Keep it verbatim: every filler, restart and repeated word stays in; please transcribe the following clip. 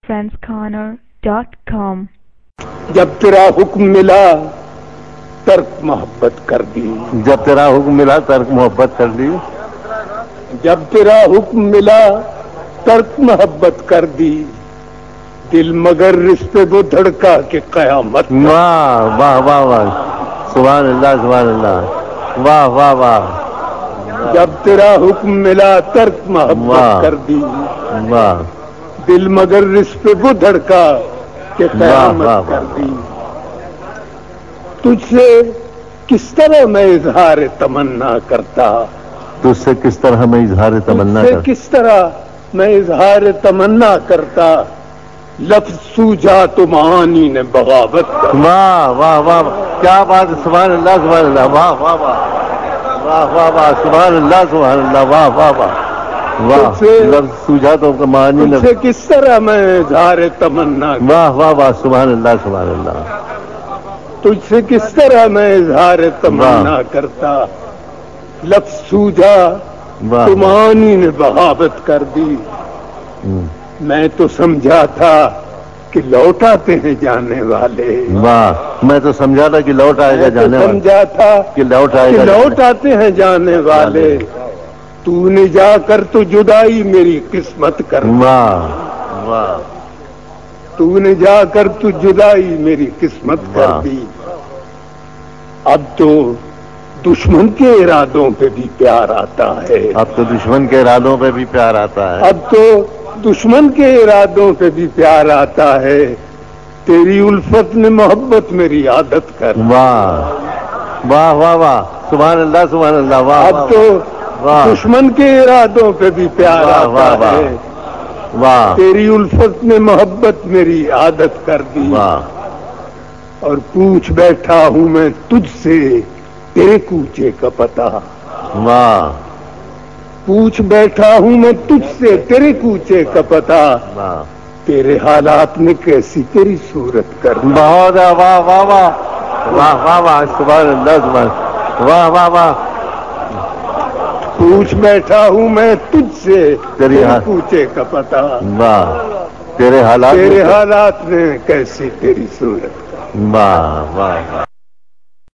Friends corner dot com. جب تیرا حکم ملا ترک محبت کر دی، جب تیرا حکم ملا ترک محبت کر دی، جب تیرا حکم ملا ترک محبت کر دی، دل مگر رشتے وہ دھڑکا کہ قیامت۔ واہ واہ واہ واہ، سبحان اللہ سبحان اللہ، واہ واہ واہ۔ جب تیرا حکم ملا ترک محبت کر دی، واہ، دل مگر رشتے وہ دھڑکا کہ قیامت کر دی۔ تجھ سے کس طرح میں اظہار تمنا کرتا، تجھ سے کس طرح میں اظہار تمنا تجھ سے کرتا، کس طرح میں اظہار تمنا کرتا، لفظ سوجا تو معانی نے بغاوت کر۔ واہ واہ واہ، کیا بات ہے، سبحان اللہ سبحان اللہ، واہ واہ واہ، واہ واہ واہ، سبحان اللہ سبحان اللہ، واہ واہ واہ واہ، لفظ سوجا تو معانی نے، تجھ سے کس طرح میں اظہار تمنا کرتا، واہ واہ واہ، سبحان اللہ سبحان اللہ، تجھ سے کس طرح میں اظہار تمنا کرتا، لفظ سوجا تو معانی نے بغاوت کر دی۔ میں تو سمجھا تھا کہ لوٹ آتے ہیں جانے والے، واہ، میں تو سمجھا تھا کہ لوٹ آئے گا جانے والے، سمجھا تھا کہ لوٹ آئے کہ گا لوٹ آتے ہیں جانے والے، تو نے جا کر تو جدائی میری قسمت کر دی، واہ واہ، تو نے جا کر تو جدائی میری قسمت کر دی۔ اب تو دشمن کے ارادوں پہ بھی پیار آتا ہے، اب تو دشمن کے ارادوں پہ بھی پیار آتا ہے، اب تو دشمن کے ارادوں پہ بھی پیار آتا ہے، تیری الفت نے محبت میری عادت کر۔ واہ واہ واہ واہ، سبحان اللہ سبحان اللہ، واہ، اب تو واہ دشمن کے ارادوں پہ بھی پیار آتا ہے، واہ، تیری الفت نے محبت میری عادت کر دی۔ واہ، اور پوچھ بیٹھا ہوں میں تجھ سے تیرے کوچے کا پتہ، واہ، پوچھ بیٹھا ہوں میں تجھ سے تیرے کوچے کا پتہ، واہ، تیرے حالات نے کیسی تیری صورت کر دی۔ بہت ہے، واہ واہ واہ، واہ واہ واہ، سبحان اللہ سبحان، واہ واہ واہ، پوچھ بیٹھا ہوں میں تجھ سے تیری تیرے حال- کوچے کا پتہ، واہ، تیرے حالات، تیرے حالات نے کیسی تیری صورت کر دی۔ واہ واہ واہ۔